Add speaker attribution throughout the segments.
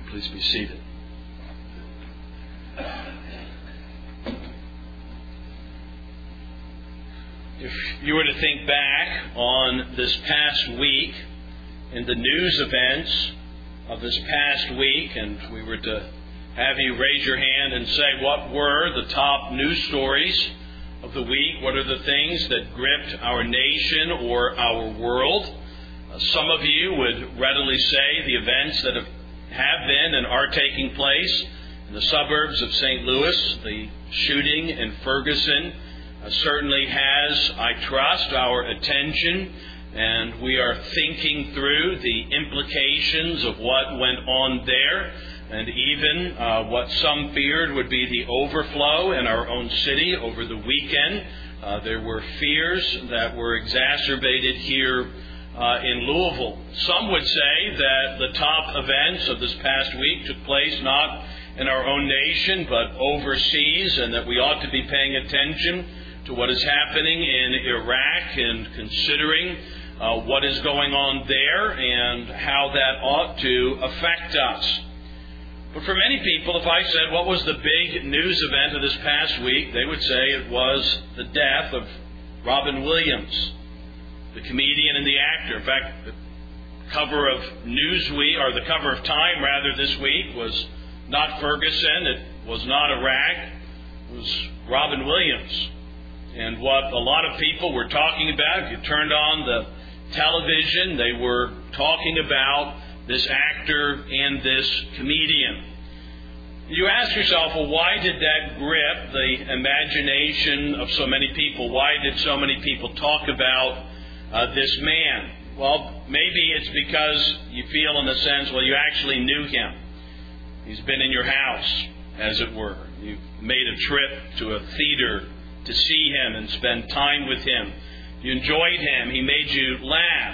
Speaker 1: Please be seated. If you were to think back on this past week and the news events of this past week, and we were to have you raise your hand and say what were the top news stories of the week, what are the things that gripped our nation or our world, some of you would readily say the events that have been and are taking place in the suburbs of St. Louis. The shooting in Ferguson certainly has, I trust, our attention, and we are thinking through the implications of what went on there, and even what some feared would be the overflow in our own city over the weekend. There were fears that were exacerbated here in Louisville. Some would say that the top events of this past week took place not in our own nation but overseas, and that we ought to be paying attention to what is happening in Iraq and considering what is going on there and how that ought to affect us. But for many people, if I said what was the big news event of this past week, they would say it was the death of Robin Williams, the comedian and the actor. In fact, the cover of Newsweek, or the cover of Time rather, this week was not Ferguson, it was not Iraq, it was Robin Williams. And what a lot of people were talking about, if you turned on the television, they were talking about this actor and this comedian. You ask yourself, well, why did that grip the imagination of so many people? Why did so many people talk about this man? Well, maybe it's because you feel in the sense, well, you actually knew him. He's been in your house, as it were. You've made a trip to a theater to see him and spend time with him. You enjoyed him. He made you laugh.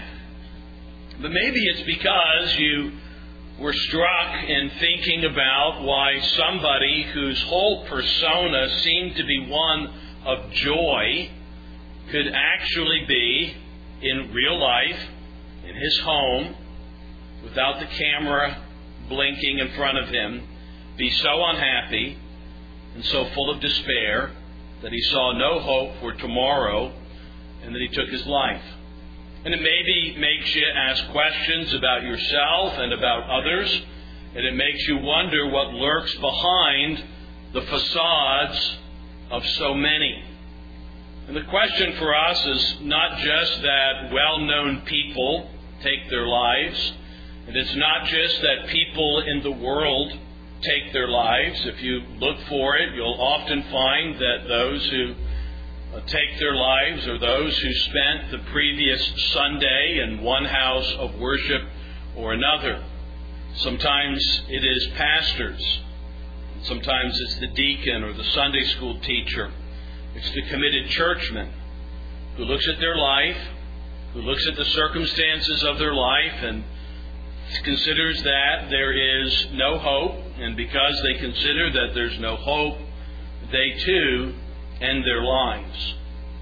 Speaker 1: But maybe it's because you were struck in thinking about why somebody whose whole persona seemed to be one of joy could actually be, in real life, in his home, without the camera blinking in front of him, be so unhappy and so full of despair that he saw no hope for tomorrow and that he took his life. And it maybe makes you ask questions about yourself and about others, and it makes you wonder what lurks behind the facades of so many. And the question for us is not just that well-known people take their lives, and it's not just that people in the world take their lives. If you look for it, you'll often find that those who take their lives are those who spent the previous Sunday in one house of worship or another. Sometimes it is pastors. Sometimes it's the deacon or the Sunday school teacher. It's the committed churchman who looks at their life, who looks at the circumstances of their life and considers that there is no hope, and because they consider that there's no hope, they too end their lives.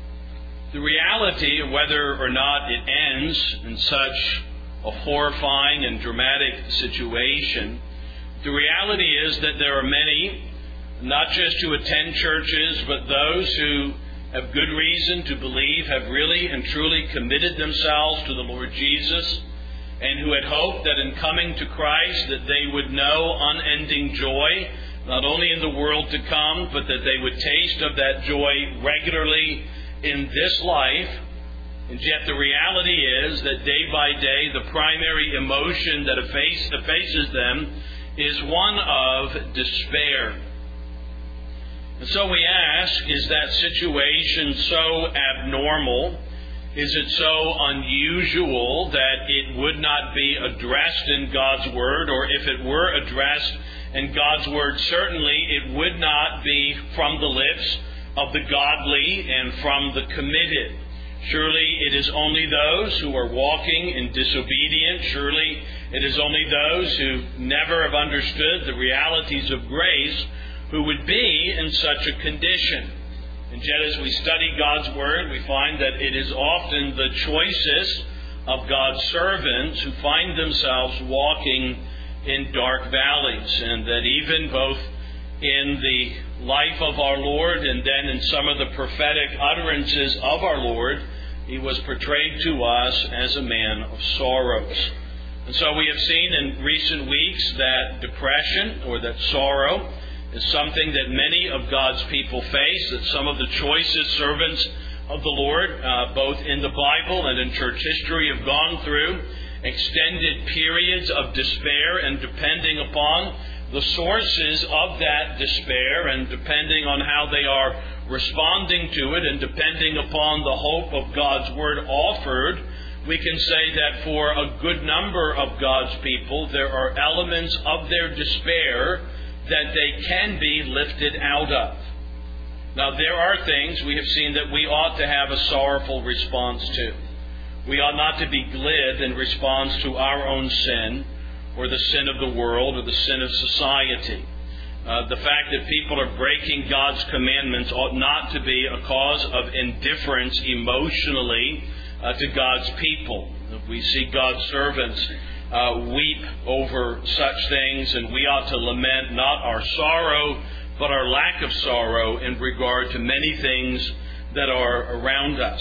Speaker 1: The reality of whether or not it ends in such a horrifying and dramatic situation, the reality is that there are many, not just who attend churches, but those who have good reason to believe have really and truly committed themselves to the Lord Jesus, and who had hoped that in coming to Christ that they would know unending joy, not only in the world to come, but that they would taste of that joy regularly in this life. And yet the reality is that day by day the primary emotion that faces them is one of despair. And so we ask, is that situation so abnormal? Is it so unusual that it would not be addressed in God's Word? Or if it were addressed in God's Word, certainly it would not be from the lips of the godly and from the committed. Surely it is only those who are walking in disobedience. Surely it is only those who never have understood the realities of grace who would be in such a condition. And yet as we study God's Word, we find that it is often the choicest of God's servants who find themselves walking in dark valleys, and that even both in the life of our Lord and then in some of the prophetic utterances of our Lord, he was portrayed to us as a man of sorrows. And so we have seen in recent weeks that depression or that sorrow is something that many of God's people face, that some of the choicest servants of the Lord, both in the Bible and in church history, have gone through extended periods of despair, and depending upon the sources of that despair and depending on how they are responding to it and depending upon the hope of God's Word offered, we can say that for a good number of God's people, there are elements of their despair that they can be lifted out of. Now, there are things we have seen that we ought to have a sorrowful response to. We ought not to be glib in response to our own sin or the sin of the world or the sin of society. The fact that people are breaking God's commandments ought not to be a cause of indifference emotionally to God's people. We see God's servants weep over such things, and we ought to lament not our sorrow, but our lack of sorrow in regard to many things that are around us.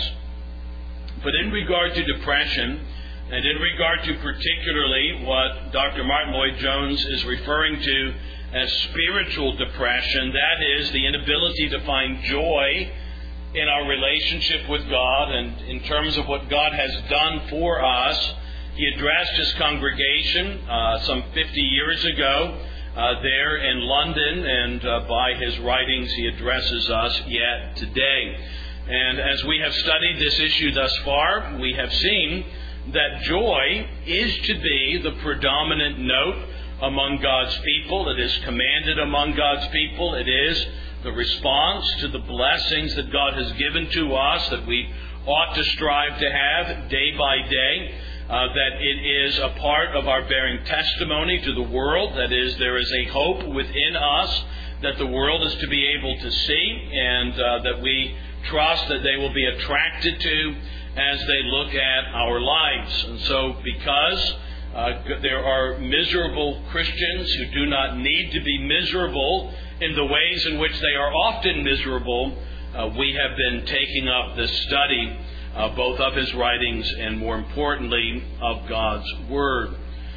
Speaker 1: But in regard to depression, and in regard to particularly what Dr. Martin Lloyd-Jones is referring to as spiritual depression, that is the inability to find joy in our relationship with God and in terms of what God has done for us. He addressed his congregation some 50 years ago there in London, and by his writings he addresses us yet today. And as we have studied this issue thus far, we have seen that joy is to be the predominant note among God's people. It is commanded among God's people. It is the response to the blessings that God has given to us that we ought to strive to have day by day. That it is a part of our bearing testimony to the world. That is, there is a hope within us that the world is to be able to see, and that we trust that they will be attracted to as they look at our lives. And so because there are miserable Christians who do not need to be miserable in the ways in which they are often miserable, we have been taking up this study both of his writings and, more importantly, of God's Word.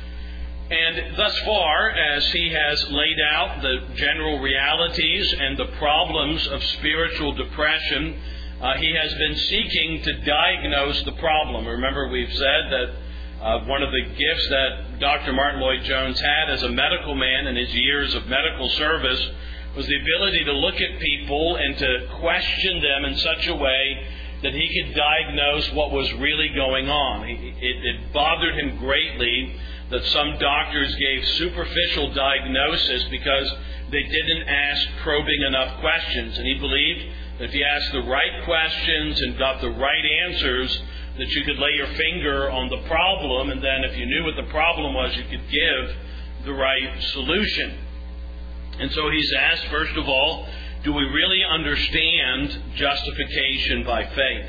Speaker 1: And thus far, as he has laid out the general realities and the problems of spiritual depression, he has been seeking to diagnose the problem. Remember, we've said that one of the gifts that Dr. Martin Lloyd-Jones had as a medical man in his years of medical service was the ability to look at people and to question them in such a way that he could diagnose what was really going on. It bothered him greatly that some doctors gave superficial diagnosis because they didn't ask probing enough questions. And he believed that if you asked the right questions and got the right answers, that you could lay your finger on the problem, and then if you knew what the problem was, you could give the right solution. And so he's asked, first of all, do we really understand justification by faith?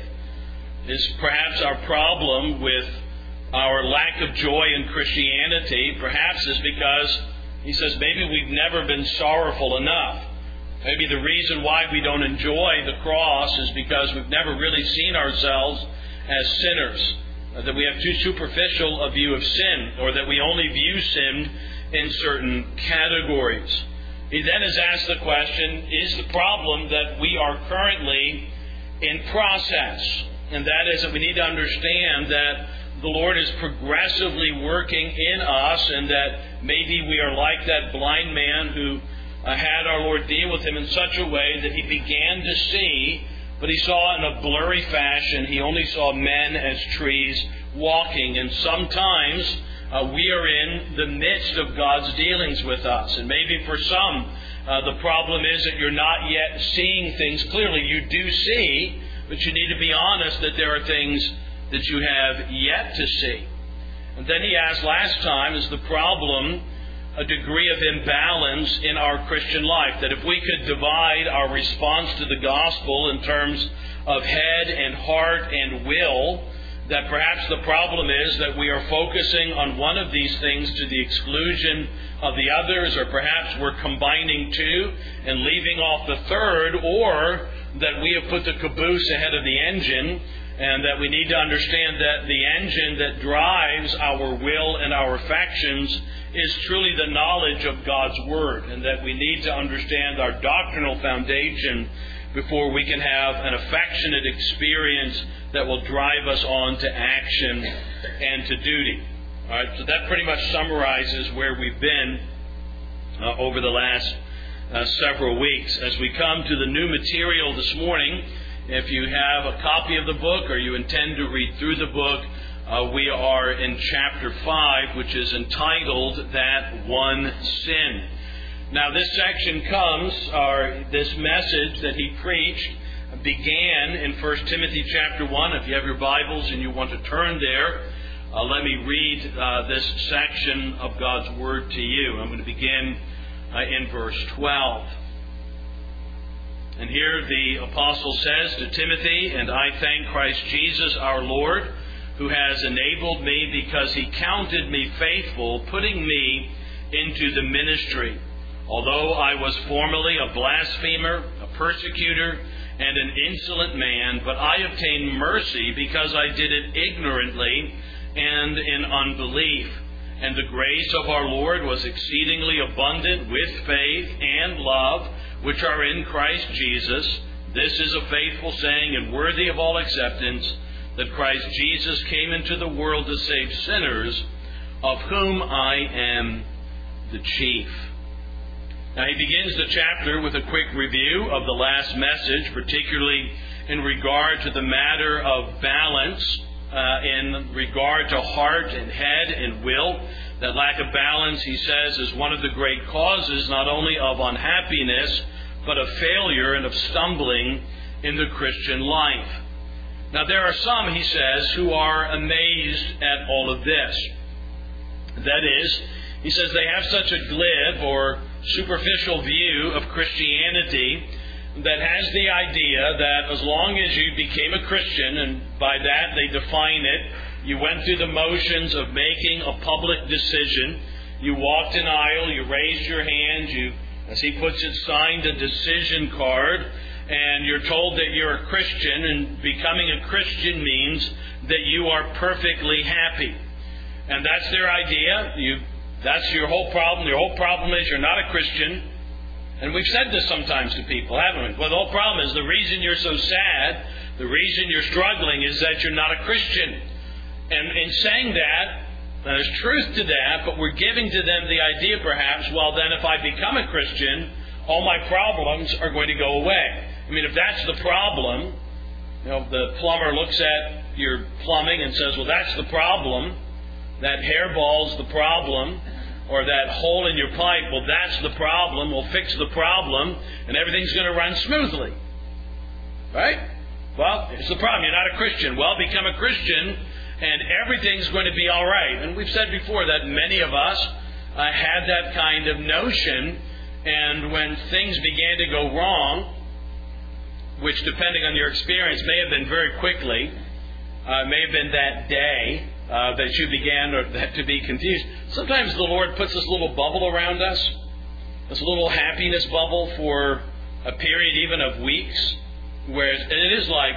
Speaker 1: Is perhaps our problem with our lack of joy in Christianity, perhaps is because, he says, maybe we've never been sorrowful enough. Maybe the reason why we don't enjoy the cross is because we've never really seen ourselves as sinners, that we have too superficial a view of sin, or that we only view sin in certain categories. He then has asked the question, is the problem that we are currently in process? And that is that we need to understand that the Lord is progressively working in us, and that maybe we are like that blind man who had our Lord deal with him in such a way that he began to see, but he saw in a blurry fashion. He only saw men as trees walking. And sometimes we are in the midst of God's dealings with us. And maybe for some, the problem is that you're not yet seeing things clearly. You do see, but you need to be honest that there are things that you have yet to see. And then he asked last time, is the problem a degree of imbalance in our Christian life? That if we could divide our response to the gospel in terms of head and heart and will, that perhaps the problem is that we are focusing on one of these things to the exclusion of the others, or perhaps we're combining two and leaving off the third, or that we have put the caboose ahead of the engine, and that we need to understand that the engine that drives our will and our affections is truly the knowledge of God's Word, and that we need to understand our doctrinal foundation before we can have an affectionate experience that will drive us on to action and to duty. All right, so that pretty much summarizes where we've been over the last several weeks. As we come to the new material this morning, if you have a copy of the book or you intend to read through the book, we are in chapter 5, which is entitled That One Sin. Now this section comes, or this message that he preached began in 1 Timothy chapter 1. If you have your Bibles and you want to turn there, let me read this section of God's Word to you. I'm going to begin in verse 12. And here the apostle says to Timothy, "And I thank Christ Jesus our Lord, who has enabled me because he counted me faithful, putting me into the ministry. Although I was formerly a blasphemer, a persecutor, and an insolent man, but I obtained mercy because I did it ignorantly and in unbelief. And the grace of our Lord was exceedingly abundant with faith and love, which are in Christ Jesus. This is a faithful saying and worthy of all acceptance, that Christ Jesus came into the world to save sinners, of whom I am the chief." Now he begins the chapter with a quick review of the last message, particularly in regard to the matter of balance, in regard to heart and head and will. That lack of balance, he says, is one of the great causes not only of unhappiness, but of failure and of stumbling in the Christian life. Now there are some, he says, who are amazed at all of this. That is, he says they have such a glib or superficial view of Christianity that has the idea that as long as you became a Christian, and by that they define it, you went through the motions of making a public decision, you walked an aisle, you raised your hand, you, as he puts it, signed a decision card, and you're told that you're a Christian, and becoming a Christian means that you are perfectly happy. And that's their idea. That's your whole problem. Your whole problem is you're not a Christian. And we've said this sometimes to people, haven't we? Well, the whole problem is the reason you're so sad, the reason you're struggling is that you're not a Christian. And in saying that, there's truth to that, but we're giving to them the idea perhaps, well then if I become a Christian, all my problems are going to go away. I mean, if that's the problem, the plumber looks at your plumbing and says, well, that's the problem. That hairball's the problem, or that hole in your pipe, well, that's the problem. We'll fix the problem, and everything's going to run smoothly. Right? Well, it's the problem. You're not a Christian. Well, become a Christian, and everything's going to be all right. And we've said before that many of us had that kind of notion, and when things began to go wrong, which, depending on your experience, may have been very quickly, may have been that day, that you began to be confused. Sometimes the Lord puts this little bubble around us, this little happiness bubble for a period even of weeks, where it is like,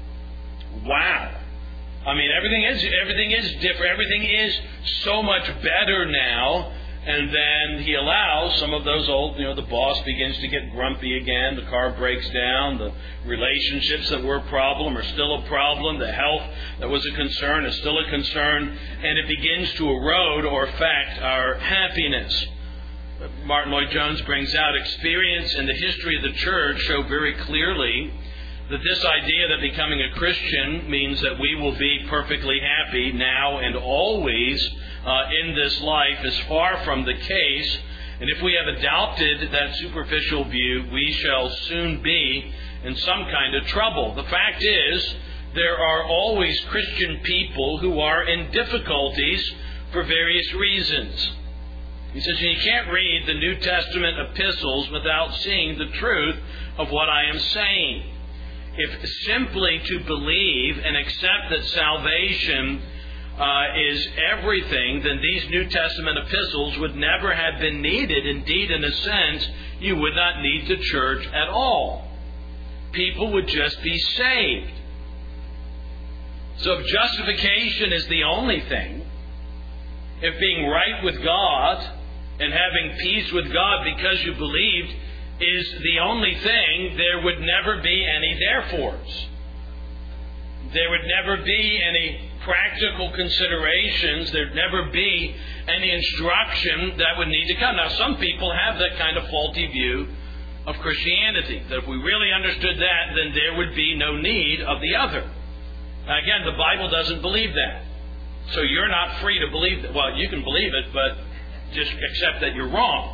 Speaker 1: wow. I mean, everything is different. Everything is so much better now. And then he allows some of those old, the boss begins to get grumpy again. The car breaks down. The relationships that were a problem are still a problem. The health that was a concern is still a concern. And it begins to erode or affect our happiness. Martin Lloyd-Jones brings out experience in the history of the church show very clearly that this idea that becoming a Christian means that we will be perfectly happy now and always in this life is far from the case. And if we have adopted that superficial view, we shall soon be in some kind of trouble. The fact is, there are always Christian people who are in difficulties for various reasons. He says, you can't read the New Testament epistles without seeing the truth of what I am saying. if simply to believe and accept that salvation is everything, then these New Testament epistles would never have been needed. Indeed, in a sense, you would not need the church at all. People would just be saved. So if justification is the only thing, if being right with God and having peace with God because you believed is the only thing, there would never be any therefores. There would never be any practical considerations. There'd never be any instruction that would need to come. Now, some people have that kind of faulty view of Christianity, that if we really understood that, then there would be no need of the other. Now, again, the Bible doesn't believe that. So you're not free to believe that. Well, you can believe it, but just accept that you're wrong.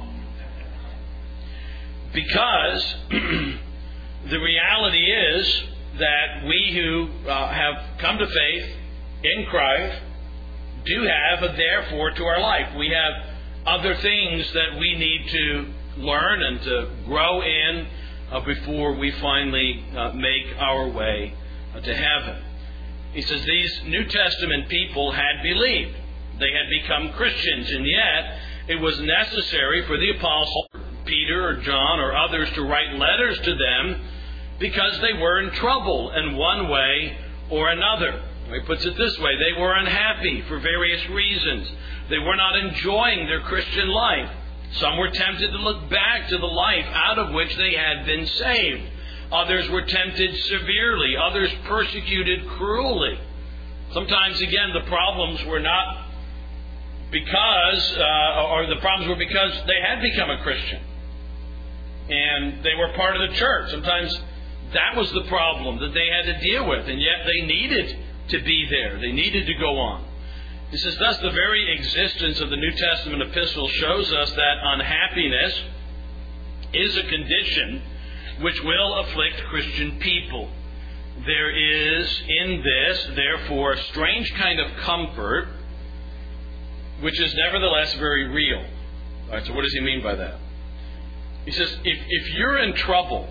Speaker 1: Because the reality is that we who have come to faith in Christ do have a therefore to our life. We have other things that we need to learn and to grow in before we finally make our way to heaven. He says these New Testament people had believed. They had become Christians, and yet it was necessary for the apostle Peter or John or others to write letters to them because they were in trouble in one way or another. He puts it this way: they were unhappy for various reasons. They were not enjoying their Christian life. Some were tempted to look back to the life out of which they had been saved. Others were tempted severely. Others persecuted cruelly. Sometimes, again, the problems were not because, or the problems were because they had become a Christian and they were part of the church. Sometimes that was the problem that they had to deal with, and yet they needed to be there. They needed to go on. He says, thus the very existence of the New Testament epistle shows us that unhappiness is a condition which will afflict Christian people. There is in this, therefore, a strange kind of comfort, which is nevertheless very real. All right, so what does he mean by that? He says, if you're in trouble,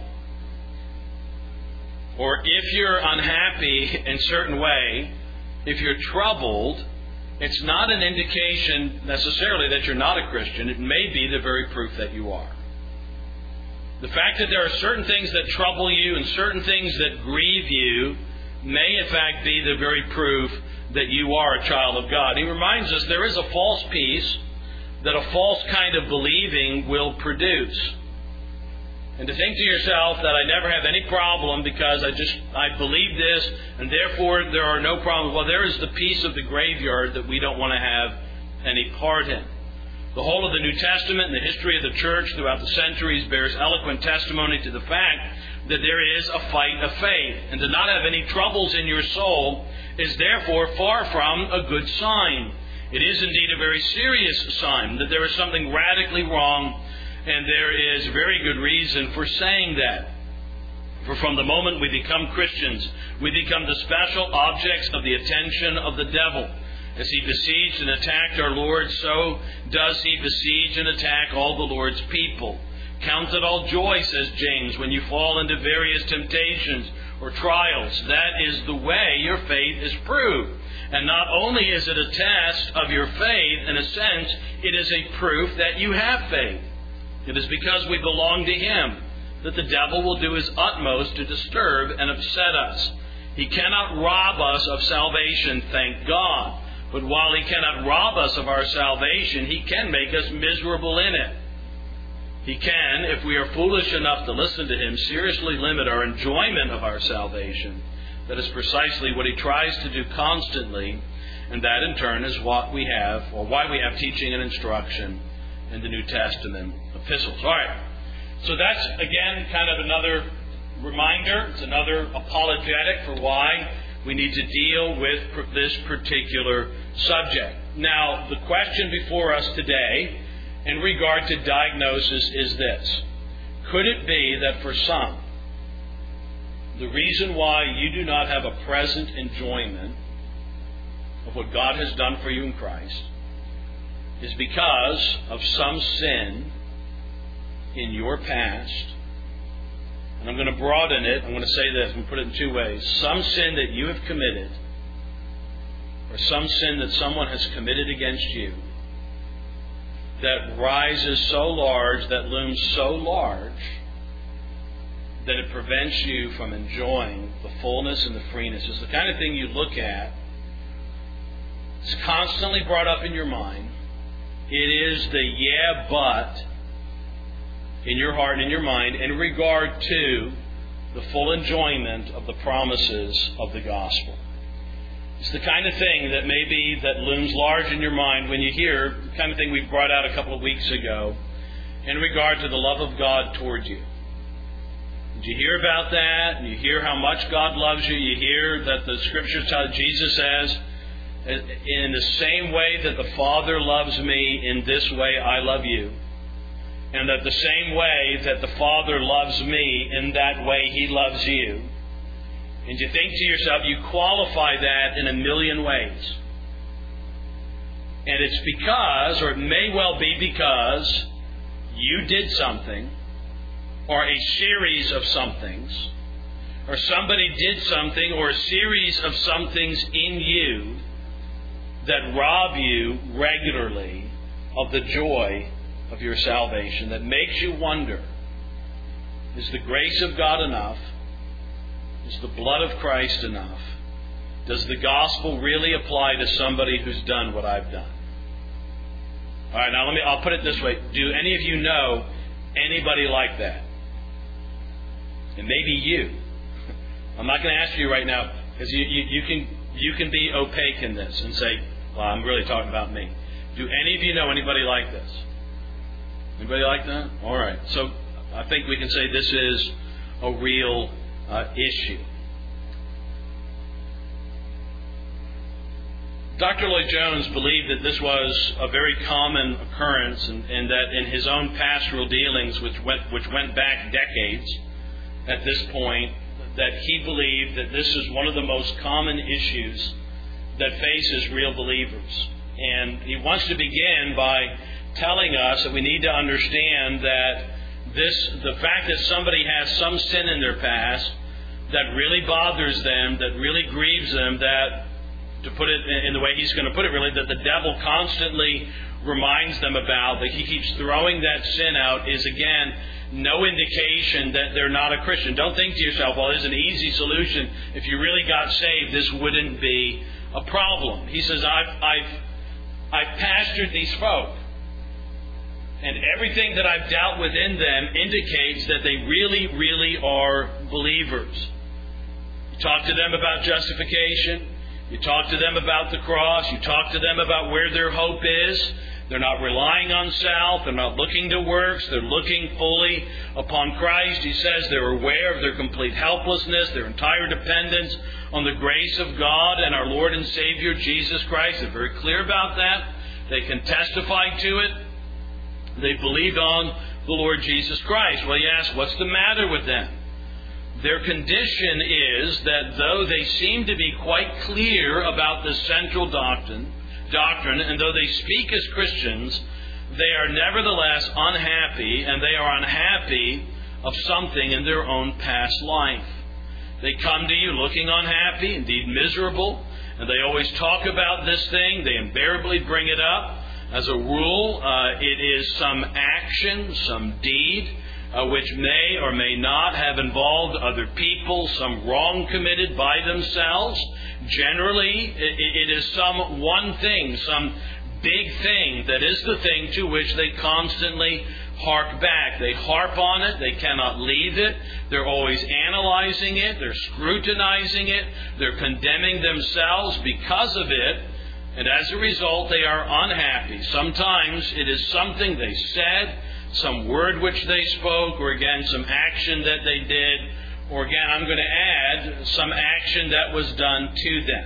Speaker 1: or if you're unhappy in a certain way, if you're troubled, it's not an indication necessarily that you're not a Christian. It may be the very proof that you are. The fact that there are certain things that trouble you and certain things that grieve you may in fact be the very proof that you are a child of God. He reminds us there is a false peace that a false kind of believing will produce. And to think to yourself that I never have any problem because I believe this and therefore there are no problems. Well, there is the peace of the graveyard that we don't want to have any part in. The whole of the New Testament and the history of the church throughout the centuries bears eloquent testimony to the fact that there is a fight of faith. And to not have any troubles in your soul is therefore far from a good sign. It is indeed a very serious sign that there is something radically wrong, and there is very good reason for saying that. For from the moment we become Christians, we become the special objects of the attention of the devil. As he besieged and attacked our Lord, so does he besiege and attack all the Lord's people. Count it all joy, says James, when you fall into various temptations or trials. That is the way your faith is proved. And not only is it a test of your faith, in a sense, it is a proof that you have faith. It is because we belong to Him that the devil will do his utmost to disturb and upset us. He cannot rob us of salvation, thank God. But while he cannot rob us of our salvation, he can make us miserable in it. He can, if we are foolish enough to listen to him, seriously limit our enjoyment of our salvation. That is precisely what he tries to do constantly, and that in turn is what we have, or why we have teaching and instruction in the New Testament epistles. All right. So that's, again, kind of another reminder. It's another apologetic for why we need to deal with this particular subject. Now, the question before us today in regard to diagnosis is this. Could it be that for some, the reason why you do not have a present enjoyment of what God has done for you in Christ is because of some sin in your past And I'm going to broaden it. I'm going to say this. I'm going to put it in two ways. Some sin that you have committed, or some sin that someone has committed against you, that rises so large, that looms so large, that it prevents you from enjoying the fullness and the freeness. It's the kind of thing you look at. It's constantly brought up in your mind. It is the yeah, but in your heart and in your mind in regard to the full enjoyment of the promises of the gospel. It's the kind of thing that looms large in your mind when you hear the kind of thing we brought out a couple of weeks ago in regard to the love of God towards you. Did you hear about that? And you hear how much God loves you. You hear that the Scriptures tell, Jesus says, in the same way that the Father loves me, in this way I love you. And that the same way that the Father loves me, in that way He loves you. And you think to yourself, you qualify that in a million ways. And it's because, or it may well be because, you did something, or a series of somethings, or somebody did something, or a series of somethings in you that rob you regularly of the joy of your salvation, that makes you wonder, is the grace of God enough? Is the blood of Christ enough? Does the gospel really apply to somebody who's done what I've done? All right, now I'll put it this way. Do any of you know anybody like that? And maybe you. I'm not going to ask you right now, because you can be opaque in this and say, well, I'm really talking about me. Do any of you know anybody like this? Anybody like that? All right. So I think we can say this is a real issue. Dr. Lloyd-Jones believed that this was a very common occurrence, and that in his own pastoral dealings, which went back decades at this point, that he believed that this is one of the most common issues that faces real believers. And he wants to begin by telling us that we need to understand that the fact that somebody has some sin in their past that really bothers them, that really grieves them, that, to put it in the way he's going to put it really, that the devil constantly reminds them about, that he keeps throwing that sin out, is again no indication that they're not a Christian. Don't think to yourself, well, there's an easy solution. If you really got saved, this wouldn't be a problem. He says, I've pastored these folk, and everything that I've dealt with in them indicates that they really, really are believers. You talk to them about justification. You talk to them about the cross. You talk to them about where their hope is. They're not relying on self. They're not looking to works. They're looking fully upon Christ. He says they're aware of their complete helplessness, their entire dependence on the grace of God and our Lord and Savior, Jesus Christ. They're very clear about that. They can testify to it. They believed on the Lord Jesus Christ. Well, you ask, what's the matter with them? Their condition is that though they seem to be quite clear about the central doctrine, and though they speak as Christians, they are nevertheless unhappy, and they are unhappy of something in their own past life. They come to you looking unhappy, indeed miserable, and they always talk about this thing. They invariably bring it up. As a rule, it is some action, some deed, which may or may not have involved other people, some wrong committed by themselves. Generally, it is some one thing, some big thing that is the thing to which they constantly hark back. They harp on it. They cannot leave it. They're always analyzing it. They're scrutinizing it. They're condemning themselves because of it. And as a result, they are unhappy. Sometimes it is something they said, some word which they spoke, or again, some action that they did, or again, I'm going to add, some action that was done to them.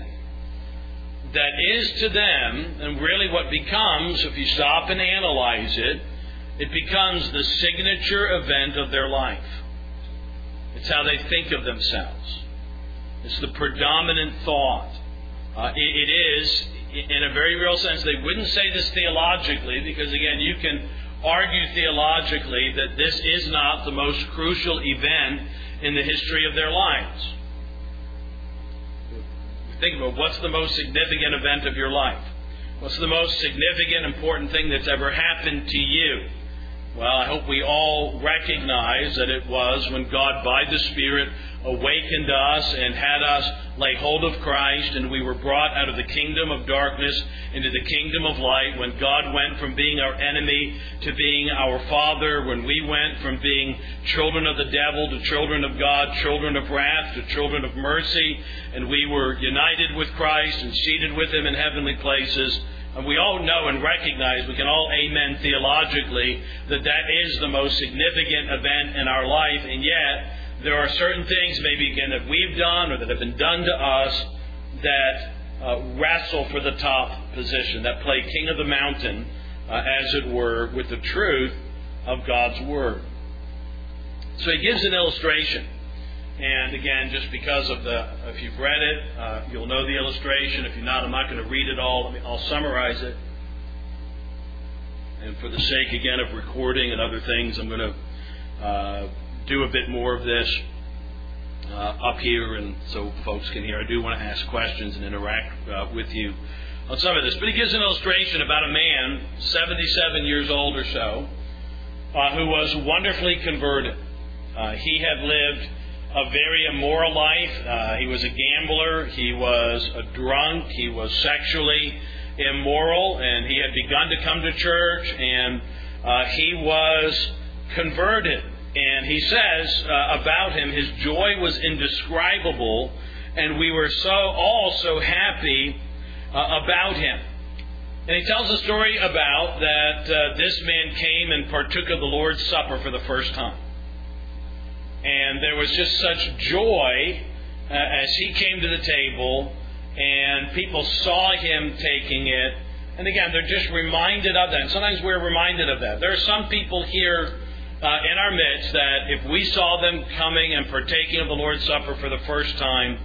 Speaker 1: That is to them, and really what becomes, if you stop and analyze it, it becomes the signature event of their life. It's how they think of themselves. It's the predominant thought. It is, in a very real sense, they wouldn't say this theologically, because again, you can argue theologically that this is not the most crucial event in the history of their lives. Think about what's the most significant event of your life. What's the most significant, important thing that's ever happened to you? Well, I hope we all recognize that it was when God, by the Spirit, awakened us and had us lay hold of Christ, and we were brought out of the kingdom of darkness into the kingdom of light, when God went from being our enemy to being our Father, when we went from being children of the devil to children of God, children of wrath to children of mercy, and we were united with Christ and seated with Him in heavenly places. And we all know and recognize, we can all amen theologically, that that is the most significant event in our life. And yet, there are certain things maybe again that we've done or that have been done to us that wrestle for the top position, that play king of the mountain, as it were, with the truth of God's Word. So he gives an illustration. And again, just because of if you've read it, you'll know the illustration. If you're not, I'm not going to read it all. I'll summarize it. And for the sake, again, of recording and other things, I'm going to do a bit more of this up here, and so folks can hear. I do want to ask questions and interact with you on some of this. But he gives an illustration about a man, 77 years old or so, who was wonderfully converted. He had lived a very immoral life. He was a gambler. He was a drunk. He was sexually immoral, and he had begun to come to church, and he was converted. And he says about him, his joy was indescribable, and we were all so happy about him. And he tells a story about that this man came and partook of the Lord's Supper for the first time. And there was just such joy as he came to the table, and people saw him taking it. And again, they're just reminded of that. And sometimes we're reminded of that. There are some people here in our midst that if we saw them coming and partaking of the Lord's Supper for the first time,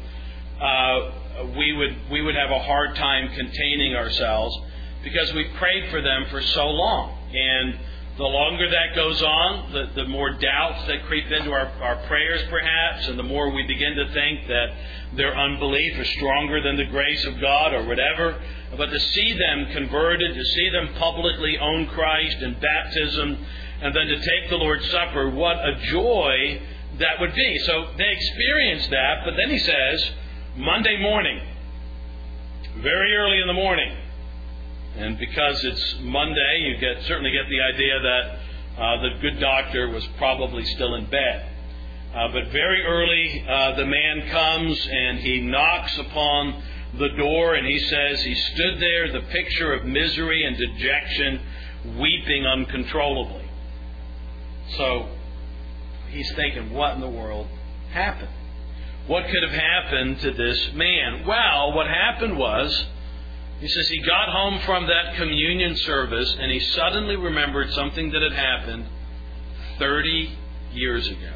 Speaker 1: we would have a hard time containing ourselves, because we prayed for them for so long. And the longer that goes on, the more doubts that creep into our prayers perhaps, and the more we begin to think that their unbelief is stronger than the grace of God or whatever. But to see them converted, to see them publicly own Christ in baptism, and then to take the Lord's Supper, what a joy that would be. So they experienced that, but then he says, Monday morning, very early in the morning, and because it's Monday, you certainly get the idea that the good doctor was probably still in bed. But very early, the man comes and he knocks upon the door, and he says he stood there, the picture of misery and dejection, weeping uncontrollably. So he's thinking, what in the world happened? What could have happened to this man? Well, what happened was, he says he got home from that communion service and he suddenly remembered something that had happened 30 years ago.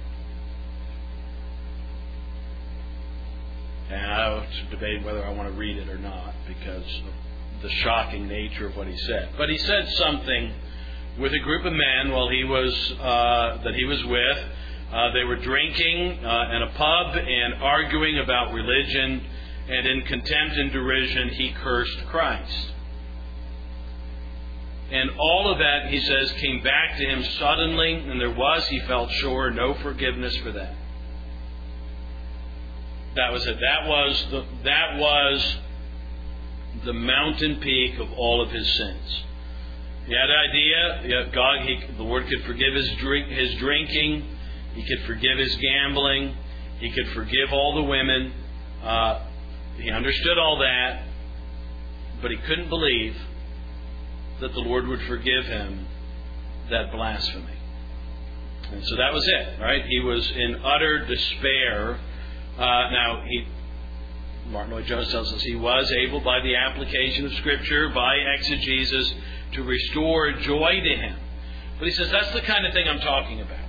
Speaker 1: And I was debating whether I want to read it or not because of the shocking nature of what he said. But he said something with a group of men while he was that he was with. They were drinking in a pub and arguing about religion. And in contempt and derision, he cursed Christ. And all of that, he says, came back to him suddenly, and there was, he felt sure, no forgiveness for that. That was it. That was the mountain peak of all of his sins. He had an idea, the Lord could forgive his drinking, he could forgive his gambling, he could forgive all the women. He understood all that, but he couldn't believe that the Lord would forgive him that blasphemy. And so that was it, right? He was in utter despair. Martin Lloyd-Jones tells us he was able, by the application of Scripture, by exegesis, to restore joy to him. But he says that's the kind of thing I'm talking about.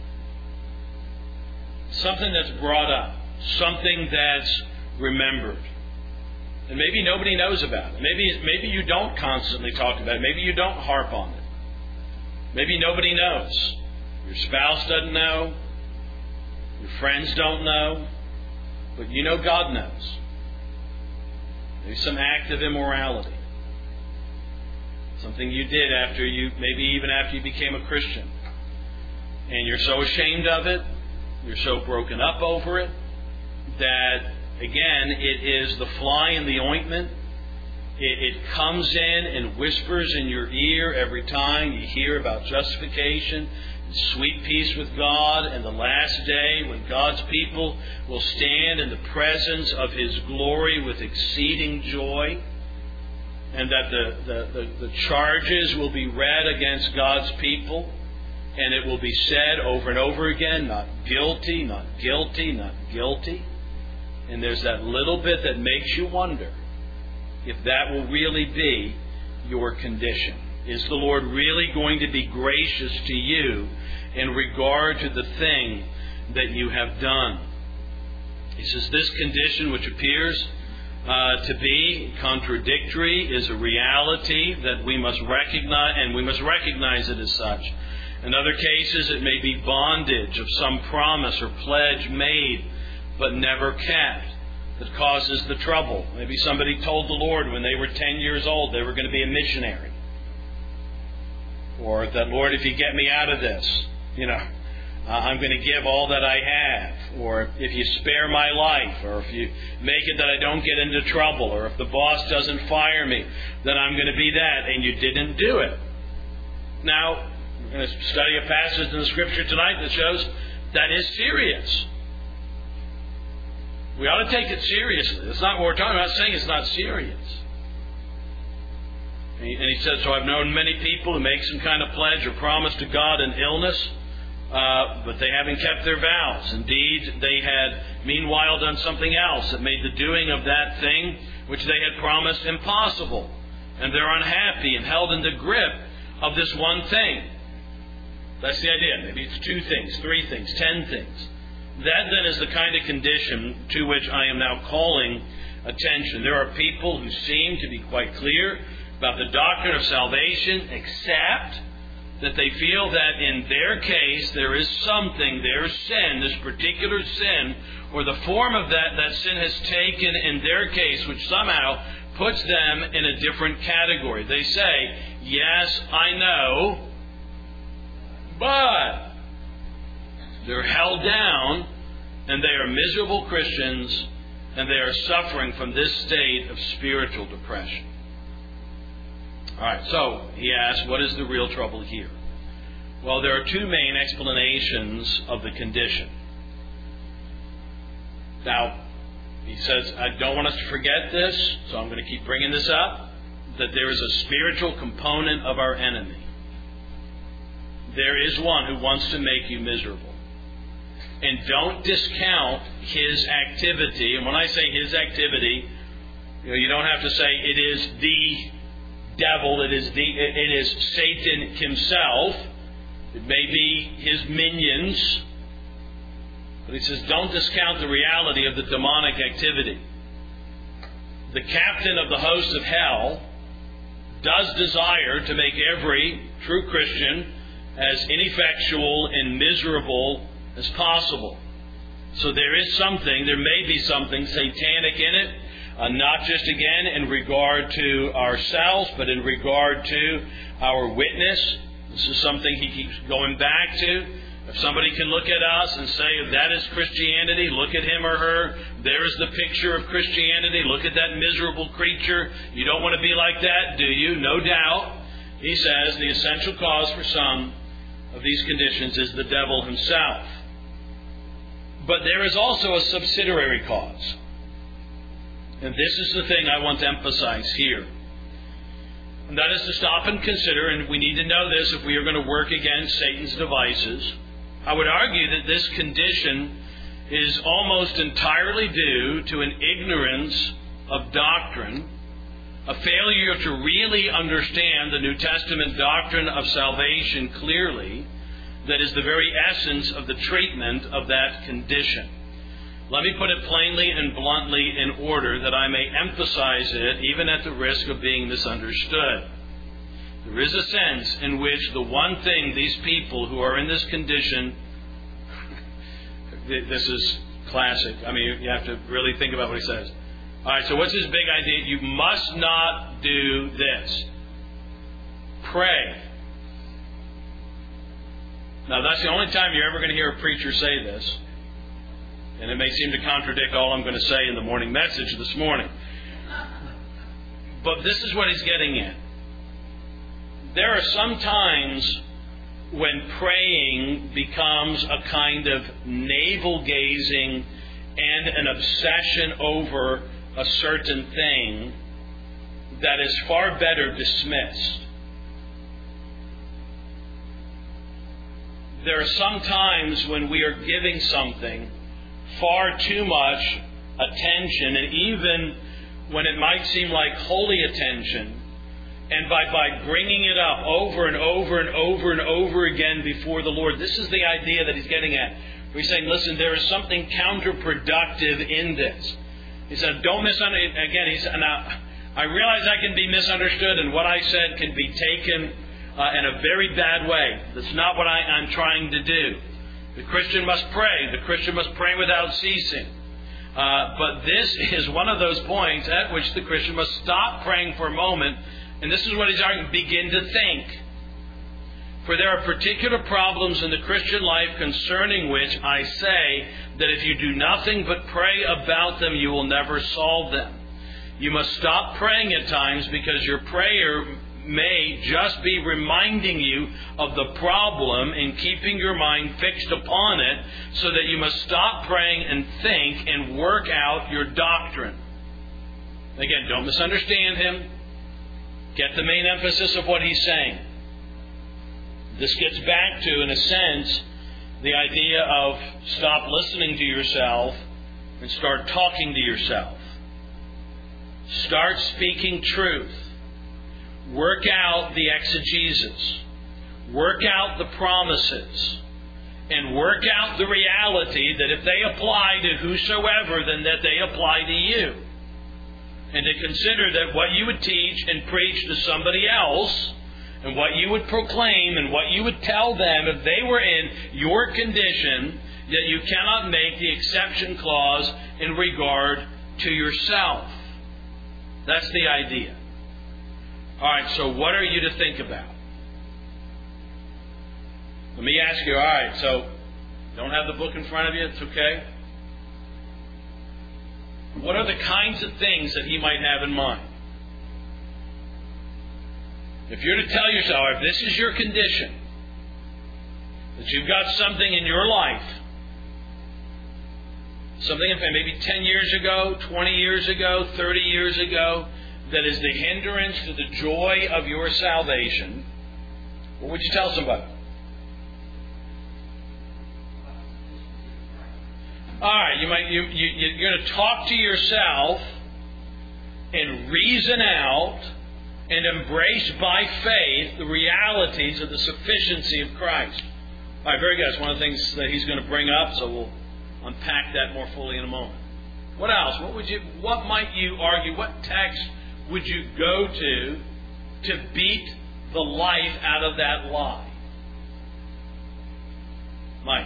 Speaker 1: Something that's brought up. Something that's remembered. And maybe nobody knows about it. Maybe you don't constantly talk about it. Maybe you don't harp on it. Maybe nobody knows. Your spouse doesn't know. Your friends don't know, but you know God knows. Maybe some act of immorality. Something you did maybe even after you became a Christian. And you're so ashamed of it, you're so broken up over it, that, again, it is the fly in the ointment. It comes in and whispers in your ear every time you hear about justification and sweet peace with God and the last day when God's people will stand in the presence of His glory with exceeding joy, and that the charges will be read against God's people, and it will be said over and over again, not guilty, not guilty, not guilty. And there's that little bit that makes you wonder if that will really be your condition. Is the Lord really going to be gracious to you in regard to the thing that you have done? He says this condition, which appears to be contradictory, is a reality that we must recognize, and we must recognize it as such. In other cases, it may be bondage of some promise or pledge made but never kept that causes the trouble. Maybe somebody told the Lord when they were 10 years old they were going to be a missionary. Or that, Lord, if you get me out of this, I'm going to give all that I have. Or if you spare my life, or if you make it that I don't get into trouble, or if the boss doesn't fire me, then I'm going to be that. And you didn't do it. Now, we're going to study a passage in the Scripture tonight that shows that is serious. We ought to take it seriously. That's not what we're talking about. I'm not saying it's not serious. And he said, so I've known many people who make some kind of pledge or promise to God in illness, but they haven't kept their vows. Indeed, they had meanwhile done something else that made the doing of that thing which they had promised impossible. And they're unhappy and held in the grip of this one thing. That's the idea. Maybe it's 2 things, 3 things, 10 things. That then is the kind of condition to which I am now calling attention. There are people who seem to be quite clear about the doctrine of salvation, except that they feel that in their case there is something, their sin, this particular sin, or the form of that sin has taken in their case, which somehow puts them in a different category. They say, yes, I know, but they're held down, and they are miserable Christians, and they are suffering from this state of spiritual depression. All right, so he asks, what is the real trouble here? Well, there are 2 main explanations of the condition. Now, he says, I don't want us to forget this, so I'm going to keep bringing this up, that there is a spiritual component of our enemy. There is one who wants to make you miserable. And don't discount his activity. And when I say his activity, you don't have to say it is the devil, it is Satan himself. It may be his minions. But he says, don't discount the reality of the demonic activity. The captain of the host of hell does desire to make every true Christian as ineffectual and miserable as possible. So there may be something satanic in it, not just again in regard to ourselves, but in regard to our witness. This is something he keeps going back to. If somebody can look at us and say, if that is Christianity, look at him or her. There's the picture of Christianity. Look at that miserable creature. You don't want to be like that, do you? No doubt. He says the essential cause for some of these conditions is the devil himself. But there is also a subsidiary cause. And this is the thing I want to emphasize here. And that is to stop and consider, and we need to know this if we are going to work against Satan's devices. I would argue that this condition is almost entirely due to an ignorance of doctrine, a failure to really understand the New Testament doctrine of salvation clearly, that is the very essence of the treatment of that condition. Let me put it plainly and bluntly in order that I may emphasize it, even at the risk of being misunderstood. There is a sense in which the one thing these people who are in this condition this is classic. I mean, you have to really think about what he says. All right, so what's his big idea? You must not do this. Pray. Now, that's the only time you're ever going to hear a preacher say this. And it may seem to contradict all I'm going to say in the morning message this morning. But this is what he's getting at. There are some times when praying becomes a kind of navel-gazing and an obsession over a certain thing that is far better dismissed. There are some times when we are giving something far too much attention, and even when it might seem like holy attention, and by bringing it up over and over and over and over again before the Lord. This is the idea that he's getting at. He's saying, listen, there is something counterproductive in this. He said, don't misunderstand. Again, he said, now, I realize I can be misunderstood, and what I said can be taken in a very bad way. That's not what I'm trying to do. The Christian must pray. The Christian must pray without ceasing. But this is one of those points at which the Christian must stop praying for a moment. And this is what he's arguing. Begin to think. For there are particular problems in the Christian life concerning which I say that if you do nothing but pray about them, you will never solve them. You must stop praying at times because your prayer may just be reminding you of the problem and keeping your mind fixed upon it, so that you must stop praying and think and work out your doctrine. Again, don't misunderstand him. Get the main emphasis of what he's saying. This gets back to, in a sense, the idea of stop listening to yourself and start talking to yourself. Start speaking truth. Work out the exegesis. Work out the promises. And work out the reality that if they apply to whosoever, then that they apply to you. And to consider that what you would teach and preach to somebody else, and what you would proclaim and what you would tell them if they were in your condition, that you cannot make the exception clause in regard to yourself. That's the idea. All right, so what are you to think about? Let me ask you, all right, so don't have the book in front of you, it's okay. What are the kinds of things that he might have in mind? If you're to tell yourself, if this is your condition, that you've got something in your life, something maybe 10 years ago, 20 years ago, 30 years ago, that is the hindrance to the joy of your salvation, what would you tell somebody? All right, you're going to talk to yourself and reason out and embrace by faith the realities of the sufficiency of Christ. All right, very good. That's one of the things that he's going to bring up, so we'll unpack that more fully in a moment. What else? What might you argue? What text would you go to beat the life out of that lie? Mike.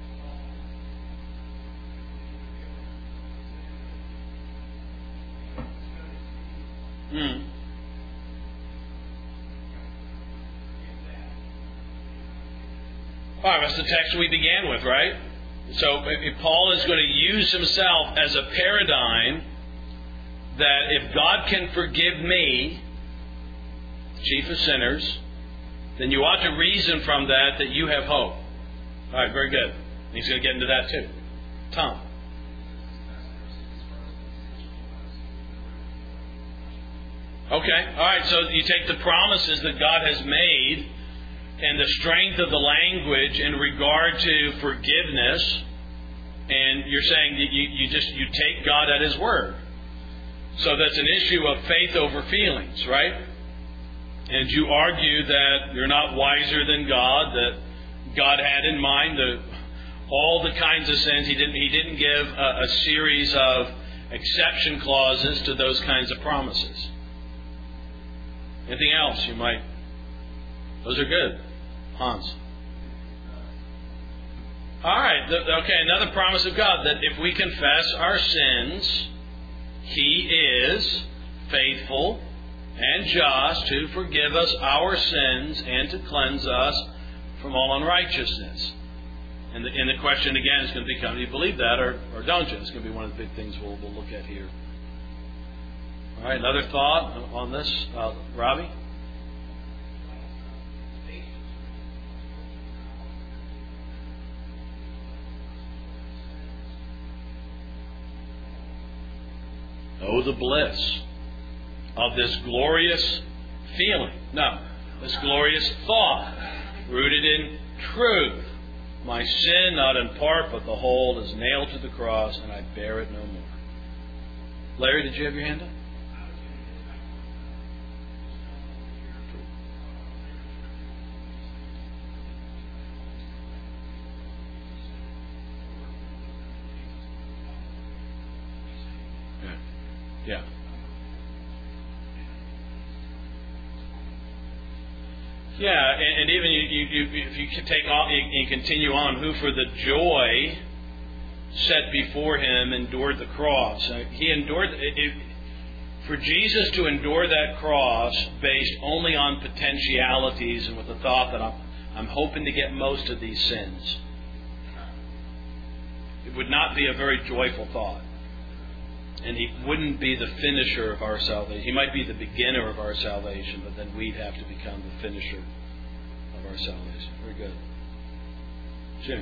Speaker 1: All right, that's the text we began with, right? So Paul is going to use himself as a paradigm that if God can forgive me, chief of sinners, then you ought to reason from that you have hope. All right, very good. He's going to get into that too. Tom. Okay, all right, so you take the promises that God has made and the strength of the language in regard to forgiveness, and you're saying that you take God at His word. So that's an issue of faith over feelings, right? And you argue that you're not wiser than God, that God had in mind all the kinds of sins. He didn't give a series of exception clauses to those kinds of promises. Anything else you might? Those are good. Hans. All right. Okay, another promise of God, that if we confess our sins, He is faithful and just to forgive us our sins and to cleanse us from all unrighteousness. And the question again is going to become, do you believe that or don't you? It's going to be one of the big things we'll look at here. All right, another thought on this, Robbie? Oh, the bliss of this glorious feeling. No, this glorious thought, rooted in truth. My sin, not in part, but the whole, is nailed to the cross, and I bear it no more. Larry, did you have your hand up? Yeah. Yeah, and even if you take on, you continue on, who for the joy set before him endured the cross. He endured for Jesus to endure that cross based only on potentialities and with the thought that I'm hoping to get most of these sins. It would not be a very joyful thought. And He wouldn't be the finisher of our salvation. He might be the beginner of our salvation, but then we'd have to become the finisher of our salvation. Very good. Jimmy.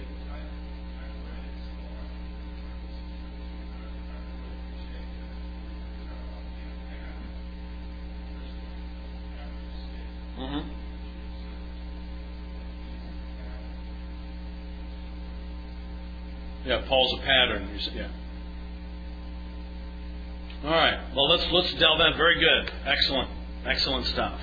Speaker 1: Mm-hmm. Yeah, Paul's a pattern. Yeah. All right. Well, let's delve in. Very good. Excellent stuff.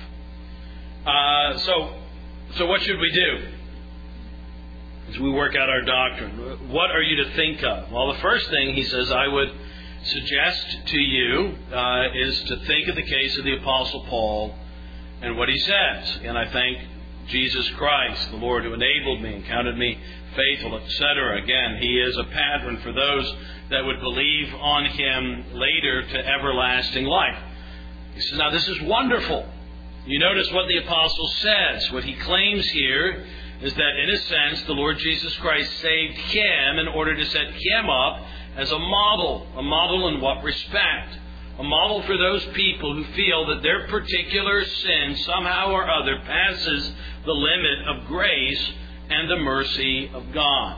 Speaker 1: So what should we do as we work out our doctrine? What are you to think of? Well, the first thing he says I would suggest to you is to think of the case of the Apostle Paul and what he says. And I thank Jesus Christ, the Lord who enabled me and counted me faithful, etc. Again, he is a pattern for those that would believe on him later to everlasting life. He says, now this is wonderful. You notice what the apostle says. What he claims here is that in a sense the Lord Jesus Christ saved him in order to set him up as a model. A model in what respect? A model for those people who feel that their particular sin somehow or other passes the limit of grace and the mercy of God.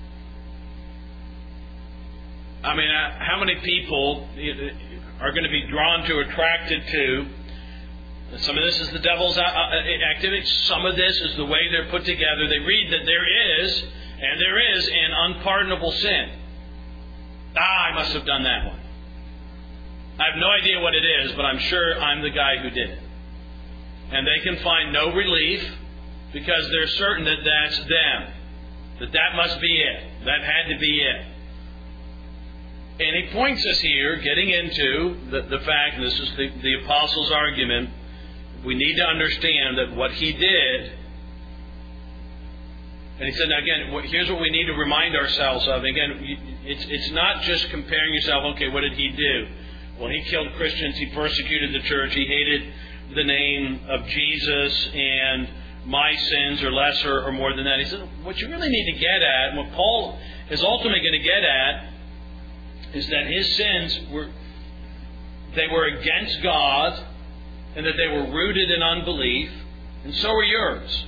Speaker 1: I mean, how many people are going to be drawn to, attracted to? Some of this is the devil's activity. Some of this is the way they're put together. They read that there is an unpardonable sin. I must have done that one. I have no idea what it is, but I'm sure I'm the guy who did it. And they can find no relief because they're certain that that's them. That must be it. That had to be it. And he points us here, getting into the fact, and this is the apostle's argument, we need to understand that what he did, and he said, now again, here's what we need to remind ourselves of. Again, it's not just comparing yourself, okay, what did he do? Well, he killed Christians, he persecuted the church, he hated the name of Jesus, and my sins are lesser or more than that. He said, what you really need to get at, and what Paul is ultimately going to get at, is that his sins were against God, and that they were rooted in unbelief, and so are yours.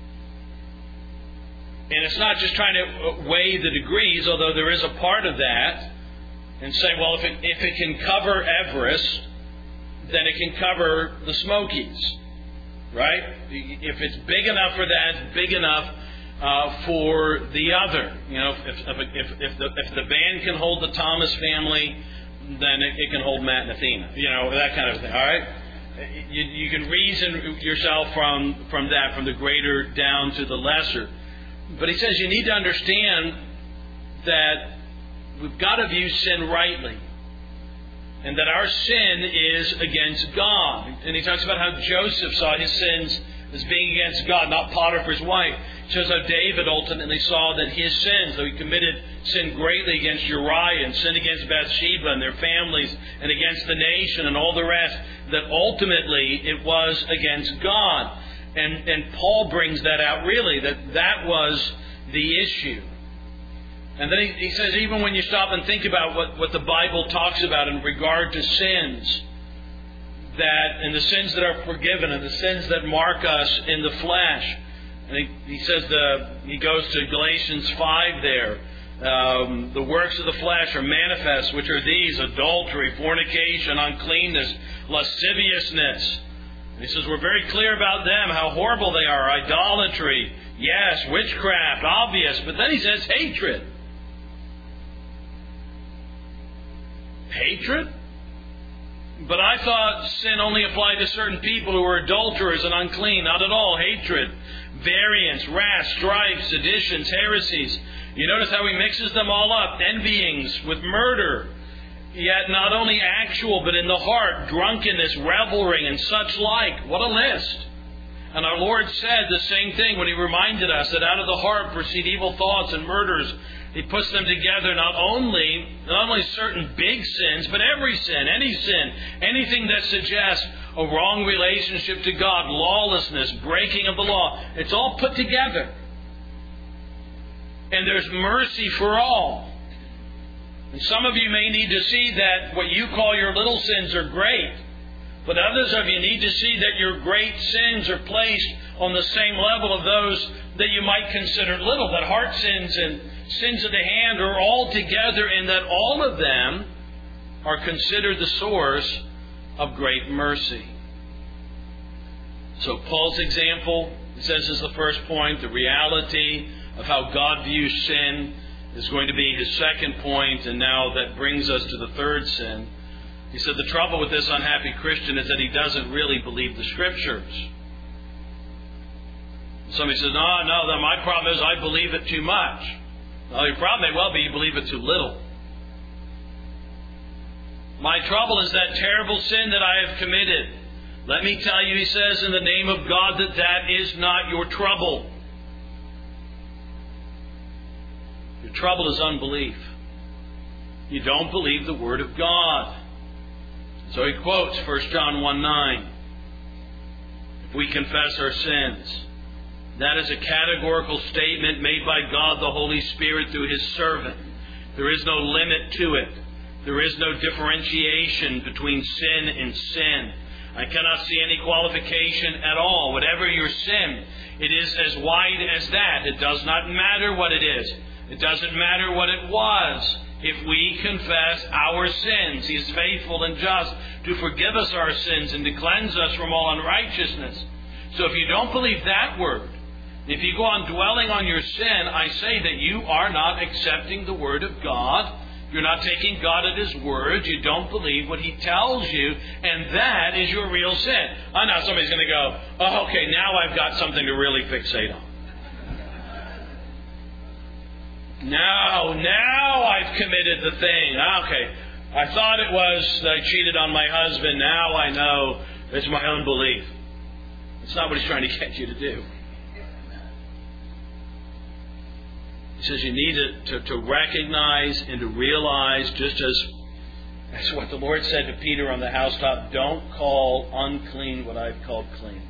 Speaker 1: And it's not just trying to weigh the degrees, although there is a part of that, and say, well, if it can cover Everest, then it can cover the Smokies, right? If it's big enough for that, it's big enough for the other. You know, if the band can hold the Thomas family, then it can hold Matt and Athena. You know, that kind of thing. All right. You can reason yourself from that, from the greater down to the lesser. But he says you need to understand that we've got to view sin rightly, and that our sin is against God. And he talks about how Joseph saw his sins as being against God, not Potiphar's wife. It shows how David ultimately saw that his sins, though he committed sin greatly against Uriah and sinned against Bathsheba and their families and against the nation and all the rest, that ultimately it was against God. And Paul brings that out really, that was the issue. And then he says, even when you stop and think about what the Bible talks about in regard to sins, and the sins that are forgiven and the sins that mark us in the flesh. And he says, he goes to Galatians 5 there. The works of the flesh are manifest, which are these: adultery, fornication, uncleanness, lasciviousness. And he says, we're very clear about them, how horrible they are. Idolatry, yes. Witchcraft, obvious. But then he says hatred. Hatred? But I thought sin only applied to certain people who were adulterers and unclean. Not at all. Hatred, variance, wrath, strife, seditions, heresies. You notice how he mixes them all up. Envyings with murder. Yet not only actual, but in the heart, drunkenness, revelry, and such like. What a list. And our Lord said the same thing when He reminded us that out of the heart proceed evil thoughts and murders. He puts them together, not only certain big sins, but every sin, any sin, anything that suggests a wrong relationship to God, lawlessness, breaking of the law. It's all put together. And there's mercy for all. And some of you may need to see that what you call your little sins are great. But others of you need to see that your great sins are placed on the same level of those that you might consider little. That heart sins and sins of the hand are all together, and that all of them are considered the source of great mercy. So Paul's example, he says, is the first point. The reality of how God views sin is going to be his second point, and now that brings us to the third sin. He said the trouble with this unhappy Christian is that he doesn't really believe the Scriptures. Somebody says, no, my problem is I believe it too much. Well, your problem may well be you believe it too little. My trouble is that terrible sin that I have committed. Let me tell you, he says, in the name of God, that is not your trouble. Your trouble is unbelief. You don't believe the Word of God. So he quotes 1 John 1:9. If we confess our sins, that is a categorical statement made by God the Holy Spirit through His servant. There is no limit to it. There is no differentiation between sin and sin. I cannot see any qualification at all. Whatever your sin, it is as wide as that. It does not matter what it is. It doesn't matter what it was. If we confess our sins, He is faithful and just to forgive us our sins and to cleanse us from all unrighteousness. So if you don't believe that word, if you go on dwelling on your sin, I say that you are not accepting the Word of God. You're not taking God at His word. You don't believe what He tells you, and that is your real sin. Oh, now somebody's going to go, oh, okay, now I've got something to really fixate on. Now I've committed the thing. Okay, I thought it was that I cheated on my husband. Now I know it's my unbelief. It's not what He's trying to get you to do. He says you need to recognize and to realize, just as what the Lord said to Peter on the housetop, don't call unclean what I've called clean.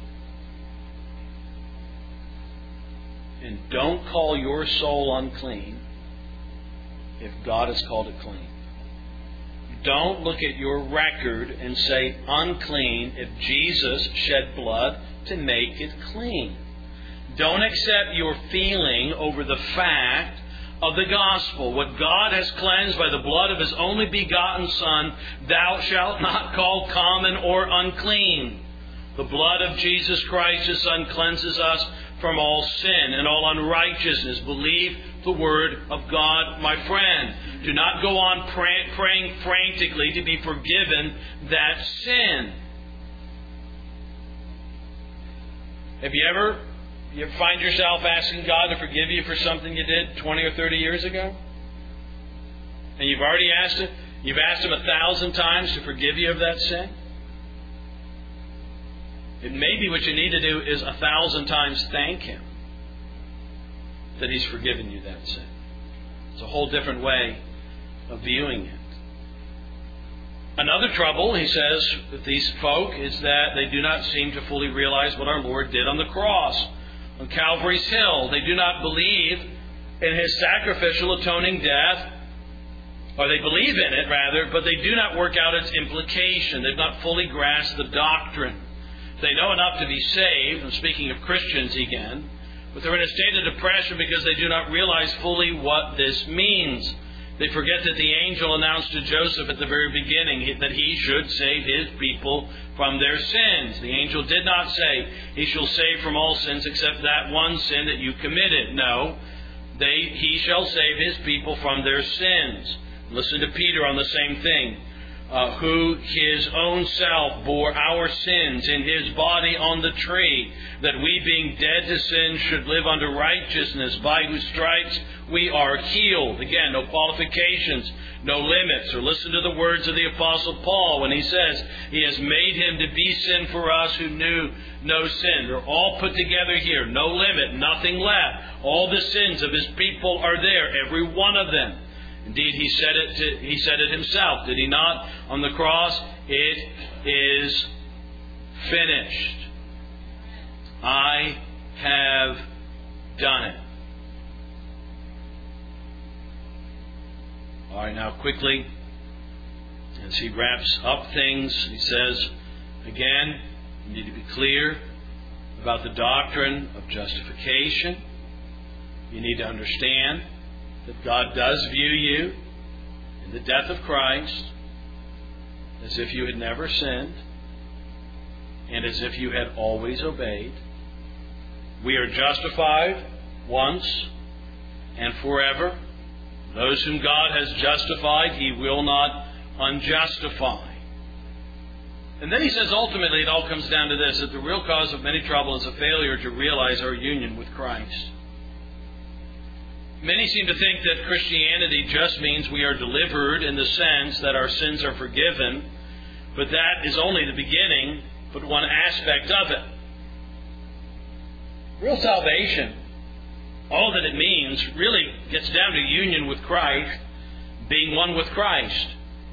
Speaker 1: And don't call your soul unclean if God has called it clean. Don't look at your record and say unclean if Jesus shed blood to make it clean. Don't accept your feeling over the fact of the gospel. What God has cleansed by the blood of His only begotten Son, thou shalt not call common or unclean. The blood of Jesus Christ, His Son, cleanses us from all sin and all unrighteousness. Believe the Word of God, my friend. Do not go on praying frantically to be forgiven that sin. Have you ever find yourself asking God to forgive you for something you did 20 or 30 years ago? And you've already asked Him. You've asked Him 1,000 times to forgive you of that sin. It may be what you need to do is 1,000 times thank Him that He's forgiven you that sin. It's a whole different way of viewing it. Another trouble, he says, with these folk is that they do not seem to fully realize what our Lord did on the cross, on Calvary's Hill. They do not believe in His sacrificial atoning death, or they believe in it, rather, but they do not work out its implication. They've not fully grasped the doctrine. They know enough to be saved, I'm speaking of Christians again, but they're in a state of depression because they do not realize fully what this means. They forget that the angel announced to Joseph at the very beginning that he should save his people from their sins. The angel did not say, he shall save from all sins except that one sin that you committed. No, he shall save his people from their sins. Listen to Peter on the same thing. Who his own self bore our sins in his body on the tree, that we being dead to sin should live unto righteousness, by whose stripes we are healed. Again, no qualifications, no limits. Or listen to the words of the Apostle Paul when he says, He has made Him to be sin for us who knew no sin. They're all put together here. No limit, nothing left. All the sins of His people are there, every one of them. Indeed, He said it Himself, did He not? On the cross, it is finished. I have done it. All right, now quickly, as he wraps up things, he says, again, you need to be clear about the doctrine of justification. You need to understand that God does view you in the death of Christ as if you had never sinned and as if you had always obeyed. We are justified once and forever. Those whom God has justified, He will not unjustify. And then he says ultimately it all comes down to this, that the real cause of many trouble is a failure to realize our union with Christ. Many seem to think that Christianity just means we are delivered in the sense that our sins are forgiven, but that is only the beginning, but one aspect of it. Real salvation, all that it means, really gets down to union with Christ, being one with Christ.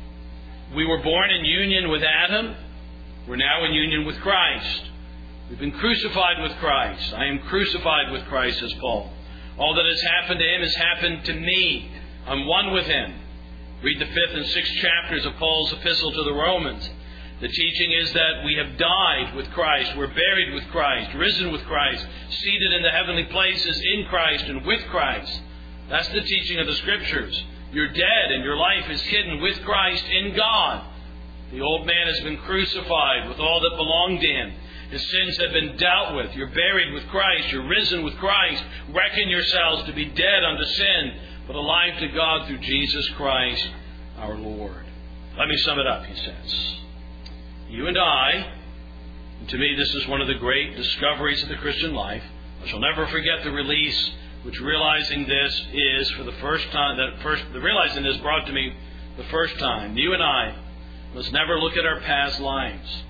Speaker 1: We were born in union with Adam. We're now in union with Christ. We've been crucified with Christ. I am crucified with Christ, says Paul. All that has happened to Him has happened to me. I'm one with Him. Read the 5th and 6th chapters of Paul's epistle to the Romans. The teaching is that we have died with Christ, we're buried with Christ, risen with Christ, seated in the heavenly places in Christ and with Christ. That's the teaching of the Scriptures. You're dead and your life is hidden with Christ in God. The old man has been crucified with all that belonged to him. His sins have been dealt with. You're buried with Christ. You're risen with Christ. Reckon yourselves to be dead unto sin, but alive to God through Jesus Christ our Lord. Let me sum it up, he says. You and I, and to me this is one of the great discoveries of the Christian life. I shall never forget the release which realizing this is for the first time, the realizing this brought to me the first time. You and I must never look at our past lives.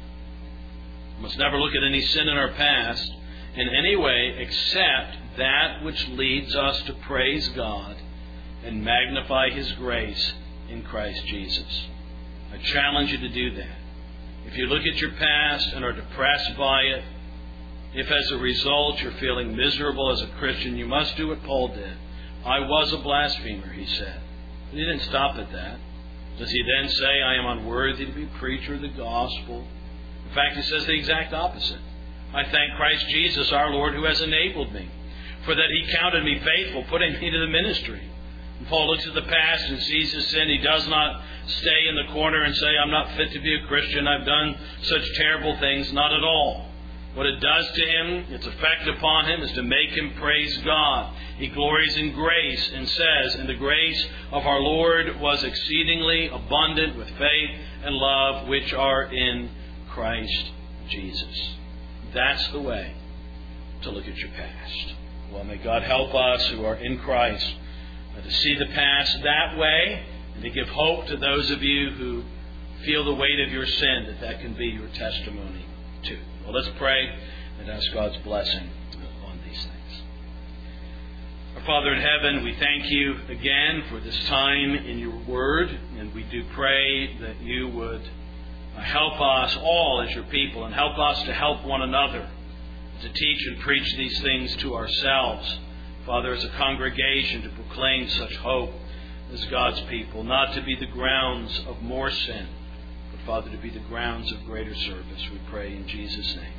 Speaker 1: We must never look at any sin in our past in any way except that which leads us to praise God and magnify His grace in Christ Jesus. I challenge you to do that. If you look at your past and are depressed by it, if as a result you're feeling miserable as a Christian, you must do what Paul did. I was a blasphemer, he said. But he didn't stop at that. Does he then say, I am unworthy to be preacher of the gospel? In fact, he says the exact opposite. I thank Christ Jesus, our Lord, who has enabled me, for that He counted me faithful, putting me to the ministry. And Paul looks at the past and sees his sin. He does not stay in the corner and say, I'm not fit to be a Christian. I've done such terrible things. Not at all. What it does to him, its effect upon him, is to make him praise God. He glories in grace and says, and the grace of our Lord was exceedingly abundant with faith and love which are in Christ Jesus. That's the way to look at your past. Well, may God help us who are in Christ to see the past that way and to give hope to those of you who feel the weight of your sin, that can be your testimony too. Well, let's pray and ask God's blessing on these things. Our Father in heaven, we thank you again for this time in your word, and we do pray that you would help us all as your people and help us to help one another, to teach and preach these things to ourselves. Father, as a congregation, to proclaim such hope as God's people, not to be the grounds of more sin, but, Father, to be the grounds of greater service. We pray in Jesus' name.